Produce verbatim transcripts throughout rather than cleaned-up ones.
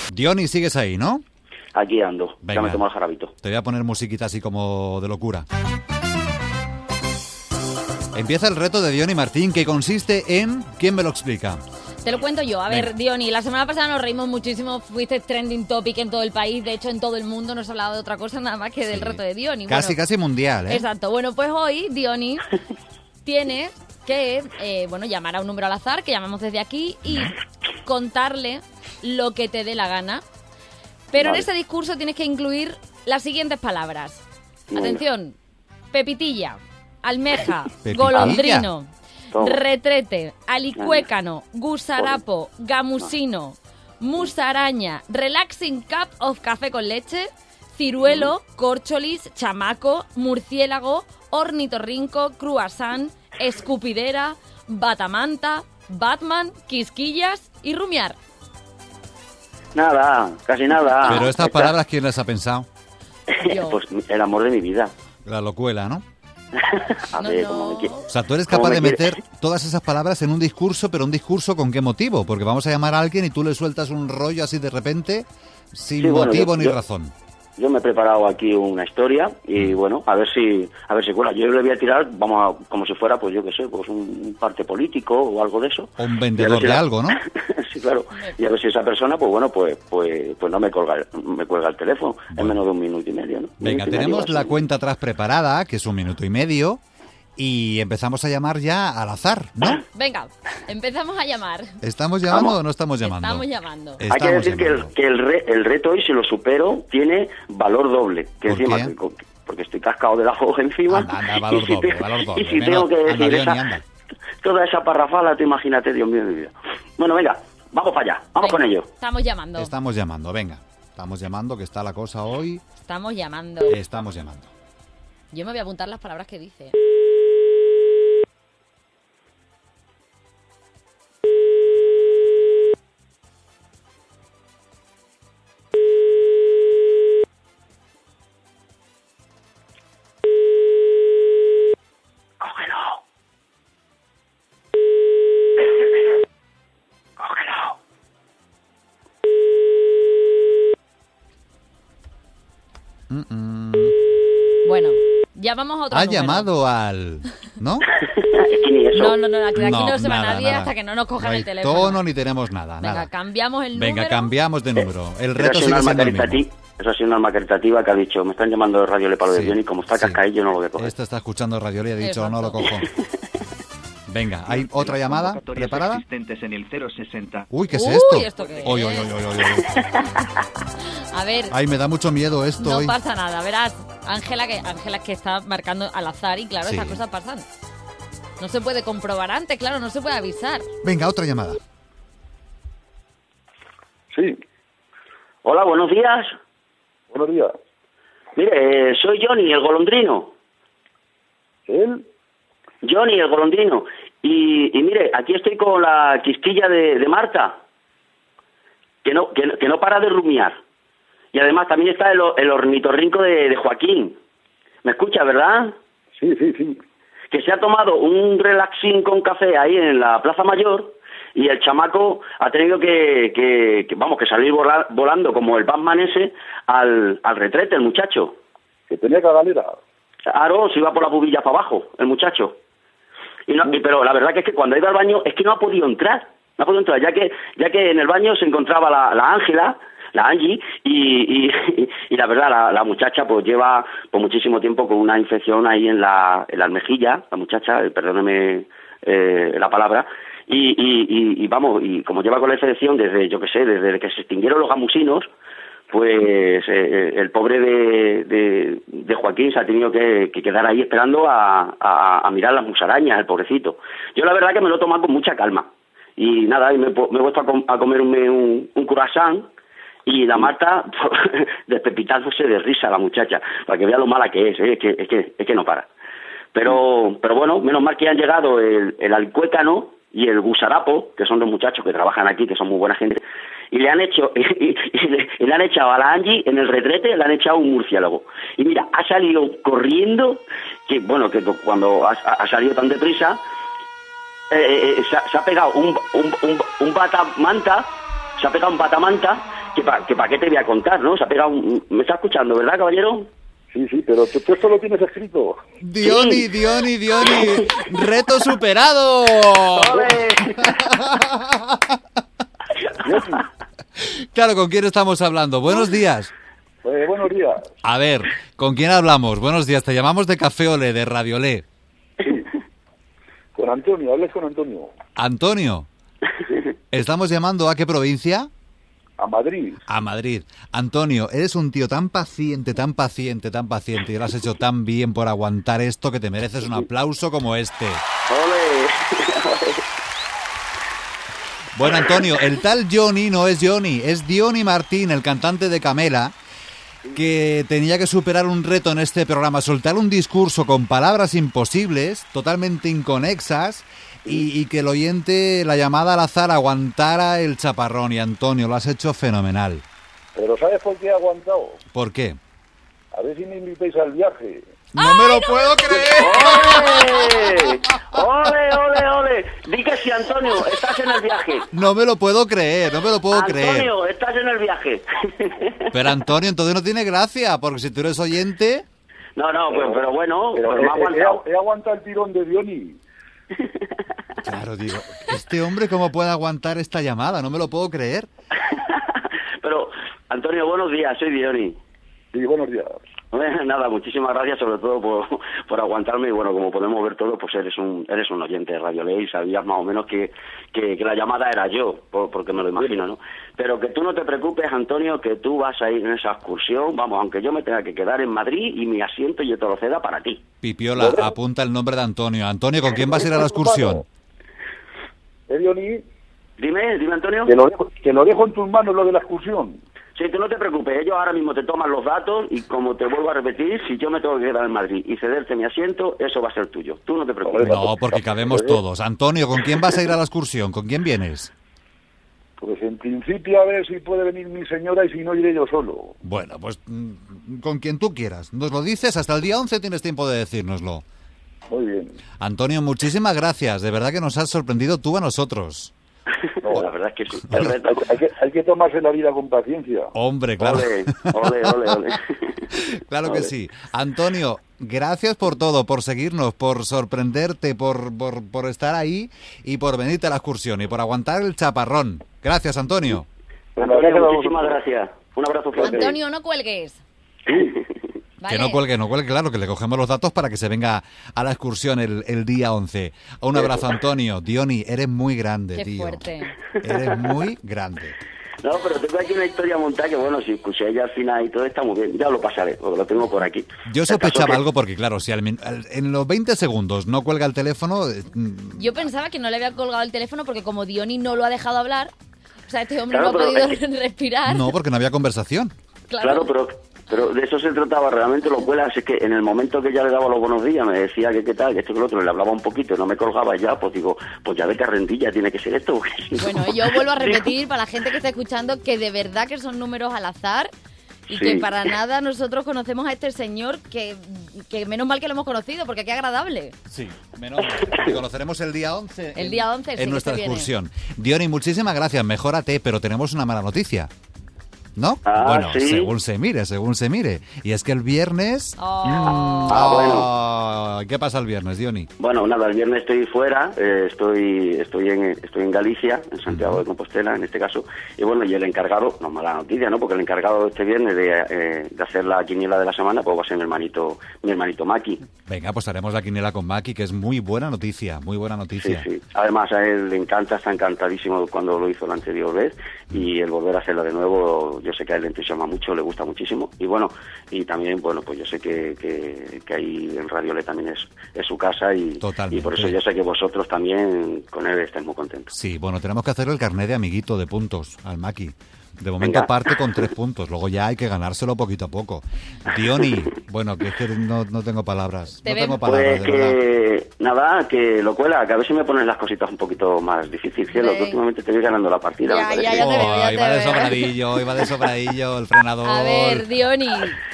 Diony, sigues ahí, ¿no? Aquí ando, Venga. ya me tomo el jarabito. Te voy a poner musiquita así como de locura. Empieza el reto de Diony Martín, que consiste en... ¿Quién me lo explica? Te lo cuento yo. A Venga. ver, Diony, la semana pasada nos reímos muchísimo, fuiste trending topic en todo el país, de hecho en todo el mundo no se ha hablado de otra cosa nada más que del Sí. reto de Diony. Casi, Bueno, casi mundial, ¿eh? exacto. Bueno, pues hoy Diony tiene que, eh, bueno, llamar a un número al azar, que llamamos desde aquí, y contarle lo que te dé la gana. Pero Vale. en ese discurso tienes que incluir las siguientes palabras. Venga. Atención, pepitilla, almeja, Pepitilla. golondrino, Toma. retrete, alicuécano, gusarapo, gamusino, musaraña, relaxing cup of café con leche, ciruelo, corcholis, chamaco, murciélago, ornitorrinco, croissant, escupidera, batamanta, Batman, quisquillas y rumiar. Nada, casi nada. Pero estas Esta- palabras, ¿quién las ha pensado? Yo. Pues el amor de mi vida. La locuela, ¿no? A No, ver, no. cómo me quiere. O sea, tú eres ¿Cómo capaz me de quiere? meter todas esas palabras en un discurso, pero un discurso ¿con qué motivo? Porque vamos a llamar a alguien y tú le sueltas un rollo así de repente, sin Sí, bueno, motivo yo- ni yo- razón. Yo me he preparado aquí una historia y bueno, a ver si a ver si cuela. Yo le voy a tirar, vamos a, como si fuera, pues yo qué sé, pues un parte político o algo de eso. O un Y a ver vendedor si de la- algo, ¿no? Sí, claro. Y a ver si esa persona, pues bueno, pues pues pues no me colga el- me cuelga el teléfono en menos de un minuto y medio, ¿no? Venga, Minuto y medio, tenemos así. la cuenta atrás preparada, que es un minuto y medio, y empezamos a llamar ya al azar, ¿no? Venga, empezamos a llamar. ¿Estamos llamando Vamos. o no estamos llamando? Estamos llamando. Hay que Estamos decir que, el, llamando. que el, re- el reto hoy, si lo supero, tiene valor doble. Que ¿Por encima, qué? que- porque estoy cascado de la hoja encima. Anda, anda, valor y si doble, te- valor doble. Y si Venga, tengo que anda, decir Diony, esa, anda. toda esa parrafada, tú imagínate, Dios mío de mi vida. Bueno, venga, vamos para allá, vamos Venga, con ello. Estamos llamando. Estamos llamando, venga. Estamos llamando, que está la cosa hoy. Estamos llamando. Estamos llamando. Yo me voy a apuntar las palabras que dice. Cógelo. Cógelo. Mm, mm. Bueno, ya vamos a otro Ha número. llamado al... ¿No? Es que ni eso. No, no, no, aquí aquí no, No, se va nada, nadie nada. hasta que no nos cojan No hay el teléfono. tono ni tenemos nada, Venga, nada. cambiamos el Venga, número. cambiamos de número. El Eso ha reto sido sigue un alma siendo el mismo. caritati- Eso ha sido un alma caritativa que ha dicho, me están llamando de Radio Le Palo de Sí, Diony y como está sí. cascaillo no lo voy a coger. Este está escuchando Radio y ha dicho, Exacto. no lo cojo. Venga, ¿hay otra llamada preparada? Existentes en el cero sesenta. Uy, ¿qué es Uy, esto? ¿esto qué Uy, es? uy, uy, uy, uy, uy. A ver, Ay, me da mucho miedo esto no hoy. pasa nada. Verás, Ángela que Ángela es que está marcando al azar y claro, Sí. esas cosas pasan. No se puede comprobar antes, claro, no se puede avisar. Venga, otra llamada. Sí. Hola, buenos días. Buenos días. Mire, eh, soy Johnny, el golondrino. ¿Él? Johnny, el golondrino. Y, y mire, aquí estoy con la quisquilla de, de Marta, que no, que, no- que no para de rumiar. Y además también está el, o- el ornitorrinco de, de Joaquín. ¿Me escucha, verdad? Sí, sí, sí. Que se ha tomado un relaxing con café ahí en la Plaza Mayor y el chamaco ha tenido que, que, que, vamos, que salir vola- volando como el Batman ese al, al retrete, el muchacho. Que tenía cagalera. Claro, se iba por las bubillas para abajo, el muchacho. Y no, y- pero la verdad que es que cuando ha ido al baño es que no ha podido entrar. No ha podido entrar, ya que ya que en el baño se encontraba la la Ángela, la Angie, y, y, y la verdad, la, la muchacha pues lleva por muchísimo tiempo con una infección ahí en la, en la almejilla, la muchacha, eh, perdóneme eh, la palabra, y, y, y, y vamos, y como lleva con la infección desde, yo qué sé, desde que se extinguieron los gamusinos, pues eh, el pobre de, de, de Joaquín se ha tenido que, que quedar ahí esperando a, a, a mirar las musarañas, el pobrecito. Yo la verdad que me lo he tomado con mucha calma. Y nada, y me, he pu- me he puesto a, com- a comerme un, un croissant y la Marta despepitándose de risa la muchacha, para que vea lo mala que es, ¿eh? es, que, es, que, es que no para. Pero pero bueno, menos mal que han llegado el, el alcuécano y el gusarapo, que son dos muchachos que trabajan aquí, que son muy buena gente, y le han hecho y, y- y le, y le han echado a la Angie en el retrete, le han echado un murciélago. Y mira, ha salido corriendo, que bueno, que cuando ha, ha salido tan deprisa, eh, eh, se, ha, se ha pegado un, un, un, un batamanta, se ha pegado un batamanta que para que pa qué te voy a contar, ¿no? Se ha pegado un... ¿Me está escuchando, verdad, caballero? Sí, sí, pero tú, tú esto lo tienes escrito. Diony, Sí. Diony, Diony, reto superado. ¡Ole! Diony, Claro, ¿con quién estamos hablando? Buenos días. eh, buenos días. A ver, ¿con quién hablamos? Buenos días, te llamamos de Café Olé, de Radio Olé. Con Antonio, hables con Antonio. Antonio, estamos llamando ¿a qué provincia? A Madrid. A Madrid. Antonio, eres un tío tan paciente, tan paciente, tan paciente y lo has hecho tan bien por aguantar esto que te mereces un aplauso como este. ¡Ole! Bueno, Antonio, el tal Johnny no es Johnny, es Diony Martín, el cantante de Camela, que tenía que superar un reto en este programa, soltar un discurso con palabras imposibles, totalmente inconexas, y, y que el oyente, la llamada al azar, aguantara el chaparrón. Y Antonio, lo has hecho fenomenal. Pero ¿sabes por qué he aguantado? ¿Por qué? A ver si me invitáis al viaje. ¡No me lo puedo creer! ¡Ole! ¡Ole, ole, ole! Di que sí, Antonio, estás en el viaje. No me lo puedo creer, no me lo puedo creer. Antonio, estás en el viaje. Pero Antonio, entonces no tiene gracia, porque si tú eres oyente... No, no, pues, pero bueno, Pero pues he, me ha he- aguantado. he aguantado el tirón de Diony. Claro, digo, ¿este hombre cómo puede aguantar esta llamada? No me lo puedo creer. Pero, Antonio, buenos días, soy Diony. Sí, buenos días. Bueno, nada, muchísimas gracias sobre todo por, por aguantarme y bueno, como podemos ver todos, pues eres un eres un oyente de Radio Ley y sabías más o menos que, que, que la llamada era yo, por- porque me lo imagino, ¿no? Pero que tú no te preocupes, Antonio, que tú vas a ir en esa excursión, vamos, aunque yo me tenga que quedar en Madrid y mi asiento yo te lo ceda para ti. Pipiola, apunta el nombre de Antonio. Antonio, ¿con quién vas a ir a la excursión? ¿Eh, Diony? Dime, dime, Antonio. Que lo, dejo, que lo dejo en tus manos lo de la excursión. Sí, tú no te preocupes, ellos ahora mismo te toman los datos y como te vuelvo a repetir, si yo me tengo que quedar en Madrid y cederte mi asiento, eso va a ser tuyo. Tú no te preocupes. No, porque cabemos todos. Antonio, ¿con quién vas a ir a la excursión? ¿Con quién vienes? Pues en principio a ver si puede venir mi señora y si no iré yo solo. Bueno, pues mm, con quien tú quieras. Nos lo dices, hasta el día once tienes tiempo de decírnoslo. Muy bien. Antonio, muchísimas gracias. De verdad que nos has sorprendido tú a nosotros. No, la verdad es que sí. El reto... Hay, hay que, hay que tomarse la vida con paciencia. Hombre, claro. Ole, ole, ole, ole. Claro que Ole. sí. Antonio, gracias por todo, por seguirnos, por sorprenderte, por, por, por estar ahí y por venirte a la excursión y por aguantar el chaparrón. Gracias, Antonio. Bueno, Antonio, gracias a muchísimas vosotros. gracias. Un abrazo fuerte. Antonio, no cuelgues. Vale. Que no cuelgue, no cuelgue, claro, que le cogemos los datos para que se venga a la excursión el, el día once. Un abrazo, Antonio. Diony, eres muy grande, Qué tío. fuerte. Eres muy grande. No, pero tengo aquí una historia montada que, bueno, si escuché ya al final y todo está muy bien. Ya lo pasaré, porque lo tengo por aquí. Yo El caso sospechaba que- algo porque, claro, si al min- al- en los veinte segundos no cuelga el teléfono... eh, mm, Yo pensaba que no le había colgado el teléfono porque como Diony no lo ha dejado hablar, o sea, este hombre Claro, no ha pero podido es respirar. No, porque no había conversación. Claro, pero, pero de eso se trataba realmente, lo cuelas. Es que en el momento que ya le daba los buenos días, me decía que qué tal, que esto que lo otro, le hablaba un poquito y no me colgaba ya, pues digo, pues ya de carrendilla tiene que ser esto. Porque si no- Bueno, yo vuelvo a repetir para la gente que está escuchando que de verdad que son números al azar y Sí. que para nada nosotros conocemos a este señor que, que menos mal que lo hemos conocido porque qué agradable. Sí, menos mal. Te conoceremos el día once. El en- día once, sí, En que nuestra se viene. excursión. Diony, muchísimas gracias. Mejórate, pero tenemos una mala noticia. ¿No? Ah, bueno, ¿sí? según se mire, según se mire. Y es que el viernes... Oh. Mm, Ah, bueno. oh, ¿Qué pasa el viernes, Diony? Bueno, nada, el viernes estoy fuera, eh, estoy estoy en estoy en Galicia, en Santiago de Compostela en este caso, y bueno, y el encargado, no mala noticia, ¿no? Porque el encargado este viernes de, eh, de hacer la quiniela de la semana, pues va a ser mi hermanito, mi hermanito Maki. Venga, pues haremos la quiniela con Maki, que es muy buena noticia, muy buena Sí, noticia. sí. Además a él le encanta, está encantadísimo cuando lo hizo la anterior vez, y el volver a hacerlo de nuevo, yo sé que a él le entusiasma mucho, le gusta muchísimo, y bueno, y también, bueno, pues yo sé que, que, que ahí en Radio Le también es, es su casa, y, Totalmente. y por eso yo sé que vosotros también con él estáis muy contentos. Sí, bueno, tenemos que hacerle el carnet de amiguito de puntos al Maki. De momento Venga. parte con tres puntos, luego ya hay que ganárselo poquito a poco. Diony, bueno, que es que no, no tengo palabras, Te no ven- tengo palabras, Pues de verdad. que, nada, que lo cuela, que a ver si me pones las cositas un poquito más difíciles, cielo, que Ven. últimamente te voy ganando la partida. Ya, me parece. ya, ya te veo, ya Oh, te iba de veo. sobradillo, iba de sobradillo el frenador. A ver, Diony,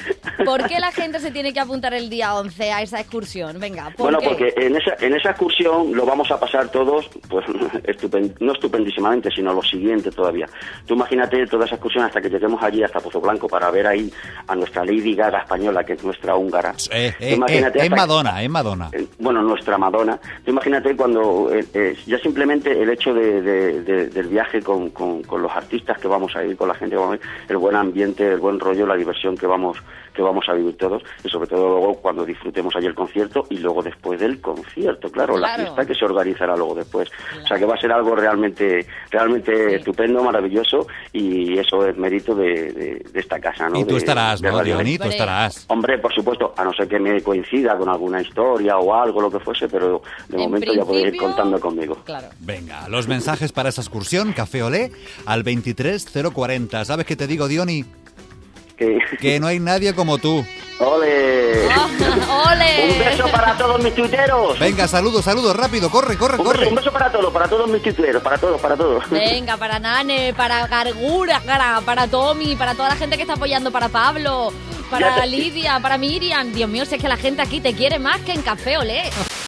¿por qué la gente se tiene que apuntar el día once a esa excursión? Venga, ¿por Bueno, qué? porque en esa, en esa excursión lo vamos a pasar todos, pues estupen- no estupendísimamente, sino lo siguiente todavía. Tú imagínate hacer toda esa excursión hasta que lleguemos allí, hasta Pozo Blanco, para ver ahí a nuestra Lady Gaga española, que es nuestra húngara. Eh, eh, imagínate, eh, es Madonna, es Madonna. Eh, bueno, nuestra Madonna. Tú imagínate cuando, eh, eh, ya simplemente el hecho de, de, de, del viaje con, con, con los artistas que vamos a ir, con la gente que vamos a ir, el buen ambiente, el buen rollo, la diversión que vamos que vamos a vivir todos, y sobre todo luego cuando disfrutemos allí el concierto y luego después del concierto, claro, claro. la fiesta que se organizará luego después. Claro. O sea que va a ser algo realmente realmente sí. estupendo, maravilloso, y eso es mérito de, de, de esta casa, ¿no? Y tú de, estarás, de ¿no, Diony? Tú estarás. Hombre, por supuesto, a no ser que me coincida con alguna historia o algo, lo que fuese, pero de en momento ya podéis ir contando conmigo. Claro. Venga, los mensajes para esa excursión, Café Olé, al veintitrés cero cuarenta. ¿Sabes qué te digo, Diony? Que... que no hay nadie como tú. ¡Ole! Oh, ¡ole! Un beso para todos mis tuiteros. Venga, saludos, saludos, rápido, corre, corre, un corre. Beso, un beso para todos, para todos mis tuiteros, para todos, para todos. Venga, para Nane, para Gargura, para, para Tommy, para toda la gente que está apoyando, para Pablo, para Lidia, para Miriam. Dios mío, si es que la gente aquí te quiere más que en Café Olé.